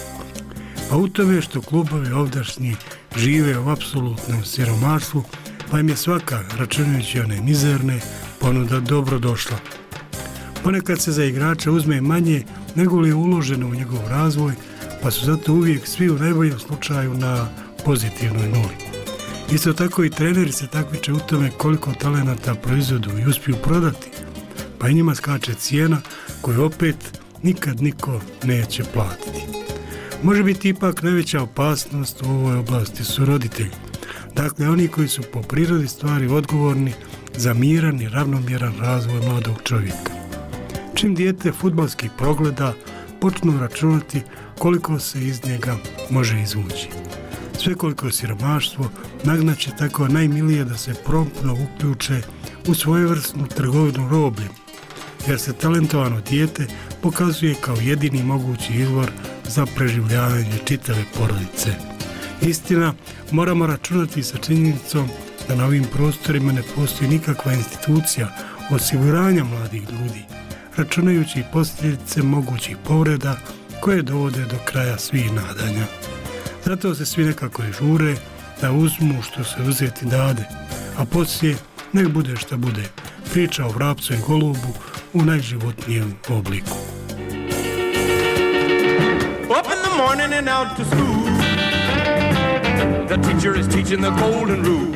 A: Pa u tome što klubovi ovdašnji žive u apsolutnom siromaštvu, pa im je svaka, računajući one mizerne, ponuda dobro došla. Ponekad se za igrača uzme manje nego li je uloženo u njegov razvoj, pa su zato uvijek svi u najboljem slučaju na pozitivnoj nuli. Isto tako i treneri se takmiče u tome koliko talenata proizvodu i uspiju prodati, pa i njima skače cijena koju opet nikad niko neće platiti. Može biti ipak najveća opasnost u ovoj oblasti su roditelji. Dakle, oni koji su po prirodi stvari odgovorni za miran i ravnomjeran razvoj mladog čovjeka. Čim dijete fudbalski progleda, počnu računati koliko se iz njega može izvući. Svekoliko siromaštvo nagnaće tako najmilije da se promptno uključe u svojevrsnu trgovinu robljem, jer se talentovano dijete pokazuje kao jedini mogući izvor za preživljavanje čitave porodice. Istina, moramo računati sa činjenicom da na ovim prostorima ne postoji nikakva institucija osiguranja mladih ljudi, računajući posljedice mogućih povreda koje dovode do kraja svih nadanja. Zato se svi nekako i žure da uzmu što se uzeti dade, a poslije nek bude šta bude, priča o vrapcu i golubu u najživotnijem obliku.
E: Up in the morning and out to school. The teacher is teaching the golden rule.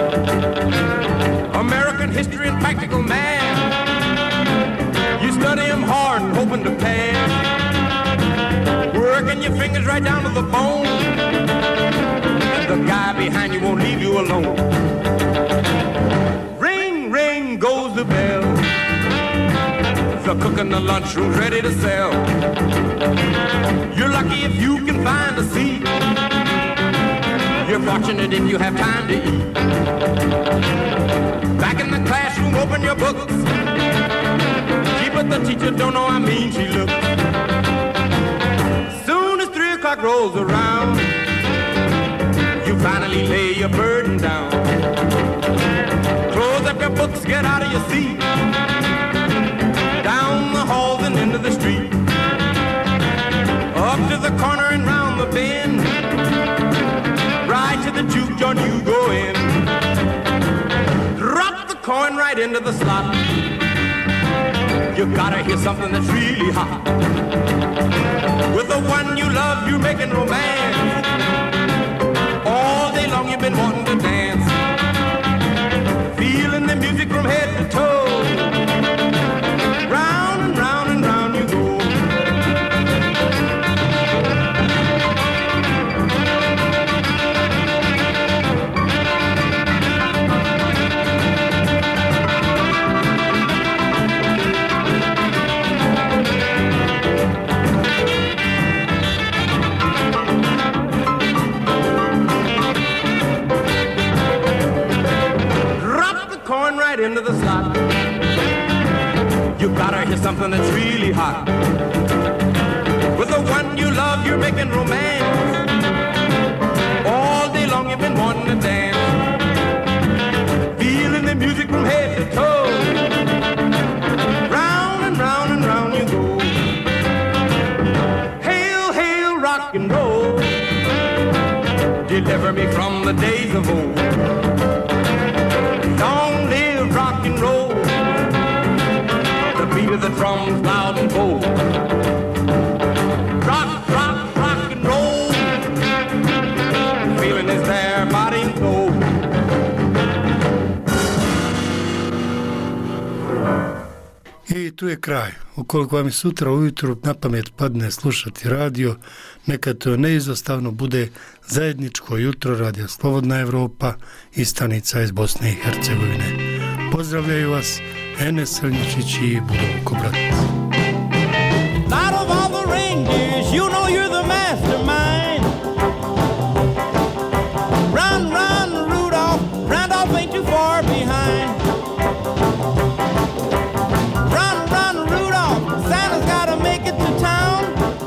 E: American history and practical math. You study them hard and hoping to pass. Working your fingers right down to the bone. And the guy behind you won't leave you alone. Ring, ring goes the bell. The cook in the lunchroom's ready to sell. You're lucky if you can find a seat. You're fortunate if you have time to eat. Back in the classroom, open your books. Gee, but the teacher don't know how mean she looks. Soon as 3 o'clock rolls around, you finally lay your burden down. Close up your books, get out of your seat. Down the halls and into the street. Up to the corner and round the bend. Right to the juke joint you go in. coin right into the slot. You gotta hear something that's really hot. With the one you love, you're making romance. All day long you've been wanting to dance. Feeling the music from head to toe. Round and round and round you go. Into the slot. You gotta hear something that's really hot. With the one you love, you're making romance. All day long you've been wanting to dance. Feeling the music from head to toe. Round and round and round you go. Hail, hail, rock and roll. Deliver me from the days of old. Long live rock and roll. The beat of the drums loud and bold. Rock, rock, rock and roll. The feeling is there, body and soul.
A: I tu je kraj. Ukoliko vam je sutra ujutru na pamet padne slušati radio, neka to neizostavno bude zajedničko jutro radija Slobodna Evropa i stanica iz Bosne i Hercegovine. Pozdravljaju vas Enes Srnjičić i Budovko Brat.
E: Out of all the reindeers, you know you're the mastermind. Run, run, Rudolph, Randolph ain't too far behind. Run, run, Rudolph, Santa's gotta make it to town.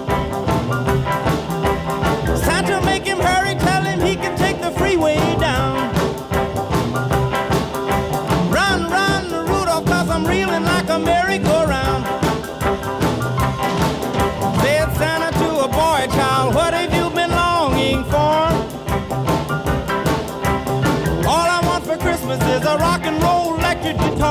E: Santa, make him hurry, tell him he can take the freeway down. Run, run, Rudolph, 'cause I'm reeling like a merry-go-round. Said Santa to a boy child, what have you been longing for? All I want for Christmas is a rock and roll electric guitar.